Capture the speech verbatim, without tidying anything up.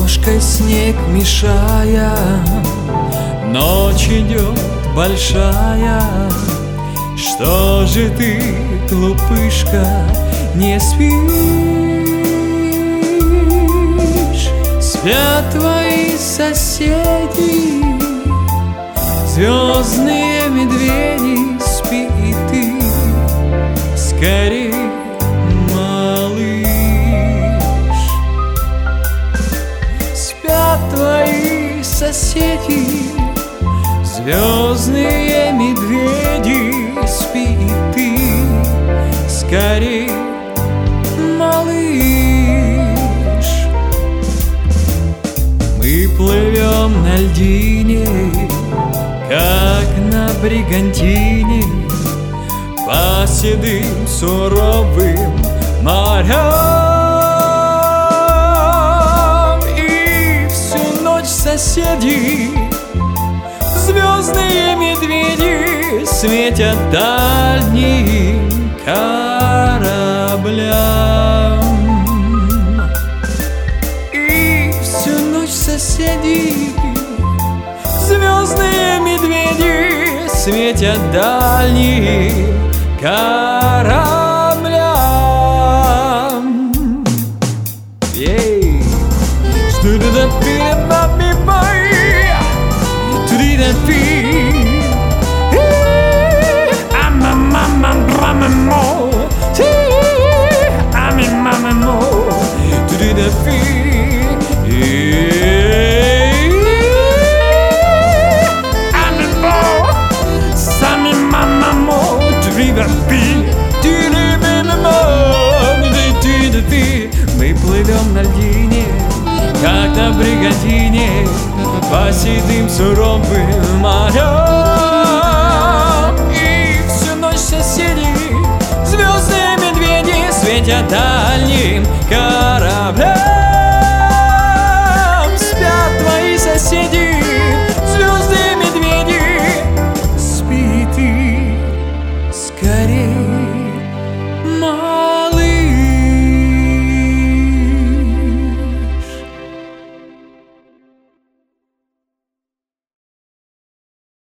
ложкой снег мешая, ночь идет большая. Что же ты, глупышка, не спишь? Спят твои соседи, звездные медведи, спи и ты, скорей, малыш. Спят твои соседи, звездные медведи, спи и ты, скорей, малыш. Мы плывем на льдине, как на бригантине, по седым суровым морям. И всю ночь соседи, звездные медведи, светят дальним кораблям. И всю ночь соседи, звездные медведи, светят дальним кораблям. Ей! Мы плывем на льдине, как на бригантине, по седым суровым морям. И всю ночь соседи, звездные медведи, светят дальним кораблям.